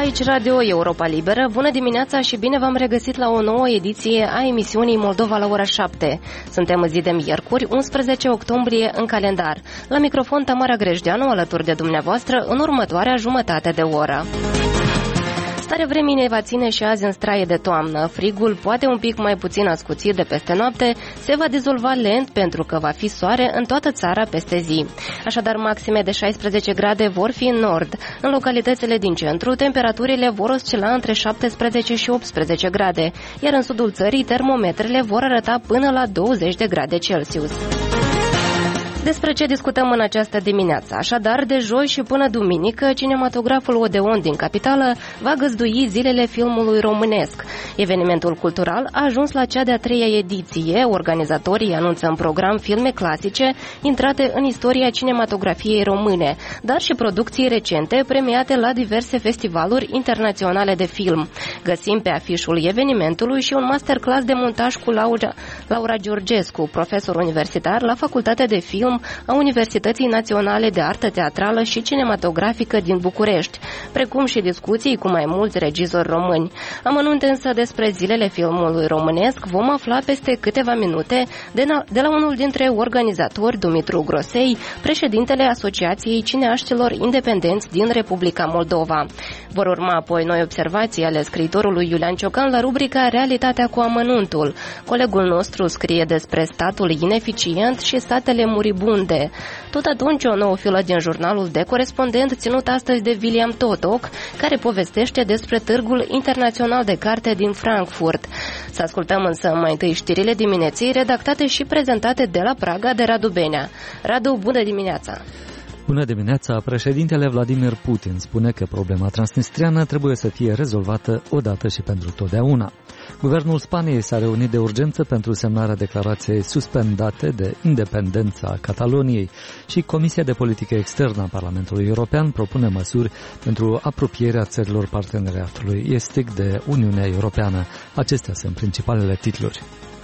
Aici Radio Europa Liberă. Bună dimineața și bine v-am regăsit la o nouă ediție a emisiunii Moldova la ora 7. Suntem în zi de miercuri, 11 octombrie în calendar. La microfon Tamara Grejdeanu, alături de dumneavoastră, în următoarea jumătate de oră. Starea vremii ne va ține și azi în straie de toamnă. Frigul, poate un pic mai puțin ascuțit de peste noapte, se va dizolva lent pentru că va fi soare în toată țara peste zi. Așadar, maxime de 16 grade vor fi în nord. În localitățile din centru, temperaturile vor oscila între 17 și 18 grade, iar în sudul țării, termometrele vor arăta până la 20 de grade Celsius. Despre ce discutăm în această dimineață? Așadar, de joi și până duminică, cinematograful Odeon din capitală va găzdui zilele filmului românesc. Evenimentul cultural a ajuns la cea de-a treia ediție. Organizatorii anunță în program filme clasice intrate în istoria cinematografiei române, dar și producții recente premiate la diverse festivaluri internaționale de film. Găsim pe afișul evenimentului și un masterclass de montaj cu Laura Georgescu, profesor universitar la Facultatea de Film a Universității Naționale de Artă Teatrală și Cinematografică din București, precum și discuții cu mai mulți regizori români. Amănunte însă despre zilele filmului românesc vom afla peste câteva minute de la unul dintre organizatori, Dumitru Grosei, președintele Asociației Cineaștilor Independenți din Republica Moldova. Vor urma apoi noi observații ale scriitorului Iulian Ciocan la rubrica Realitatea cu amănuntul. Colegul nostru scrie despre statul ineficient și statele muribunde. Tot atunci, o nouă filă din jurnalul de corespondent ținut astăzi de William Totoc, care povestește despre Târgul Internațional de Carte din Frankfurt. Să ascultăm însă mai întâi știrile dimineții, redactate și prezentate de la Praga de Radu Benea. Radu, bună dimineața! Bună dimineața! Președintele Vladimir Putin spune că problema transnistriană trebuie să fie rezolvată odată și pentru totdeauna. Guvernul Spaniei s-a reunit de urgență pentru semnarea declarației suspendate de independența Cataloniei și Comisia de Politică Externă a Parlamentului European propune măsuri pentru apropierea țărilor parteneriatului estic de Uniunea Europeană. Acestea sunt principalele titluri.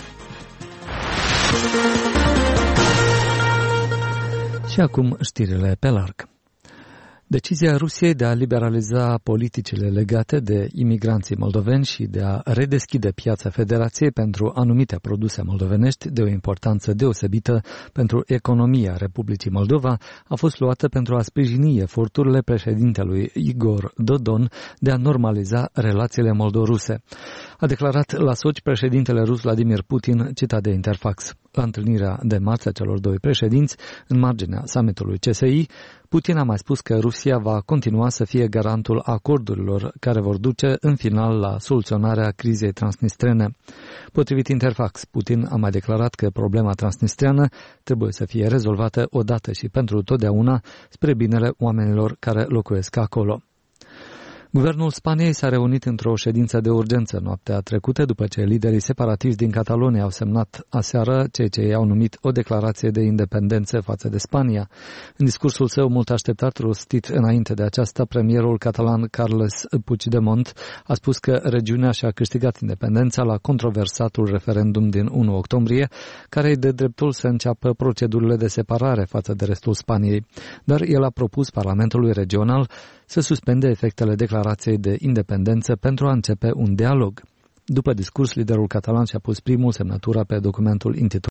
Și acum știrile pe larg. Decizia Rusiei de a liberaliza politicile legate de imigranții moldoveni și de a redeschide piața Federației pentru anumite produse moldovenești de o importanță deosebită pentru economia Republicii Moldova a fost luată pentru a sprijini eforturile președintelui Igor Dodon de a normaliza relațiile moldoruse. A declarat la Sochi președintele rus Vladimir Putin, citat de Interfax. La întâlnirea de marți a celor doi președinți, în marginea summitului CSI, Putin a mai spus că Rusia va continua să fie garantul acordurilor care vor duce în final la soluționarea crizei transnistrene. Potrivit Interfax, Putin a mai declarat că problema transnistriană trebuie să fie rezolvată odată și pentru totdeauna spre binele oamenilor care locuiesc acolo. Guvernul Spaniei s-a reunit într-o ședință de urgență noaptea trecută după ce liderii separatiști din Catalonia au semnat aseară ceea ce ei au numit o declarație de independență față de Spania. În discursul său mult așteptat, rostit înainte de aceasta, premierul catalan Carles Puigdemont a spus că regiunea și-a câștigat independența la controversatul referendum din 1 octombrie, care îi dă dreptul să înceapă procedurile de separare față de restul Spaniei. Dar el a propus Parlamentului Regional să suspende efectele declarației de independență pentru a începe un dialog. După discurs, liderul catalan și-a pus primul semnătura pe documentul intitulat